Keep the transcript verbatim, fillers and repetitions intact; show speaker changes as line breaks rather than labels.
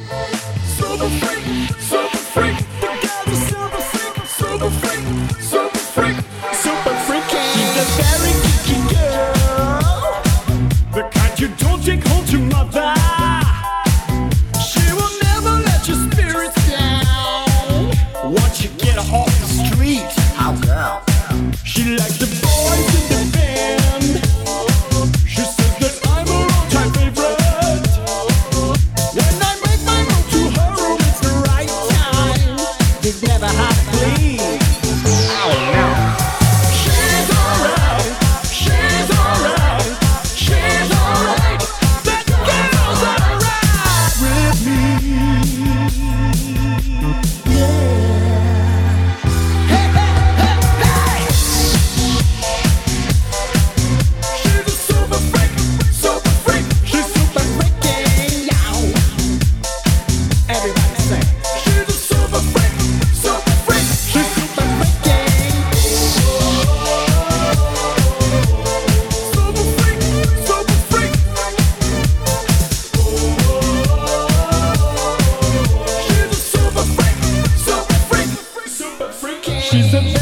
Super freak, super freak. The girl's a super freak, super freak, super freak, super freaky. She's a very geeky girl, the kind you don't take home to mother. She will never let your spirits down once you get her off the street. Oh girl, she likes the boys in the band. She says that I'm her all-time favorite. When I make my move to her room, it's the right time. There's never hard to please. Oh no. She's alright. She's alright. She's alright. That girl's alright with me. Yeah. Hey, hey, hey, hey. She's a super freak, super freak. She's super freaky, yow. Everybody say. She's a super freak, super freak. She's super freaky. Super freak, super freak. She's a super freak, super freak, super freaky. She's a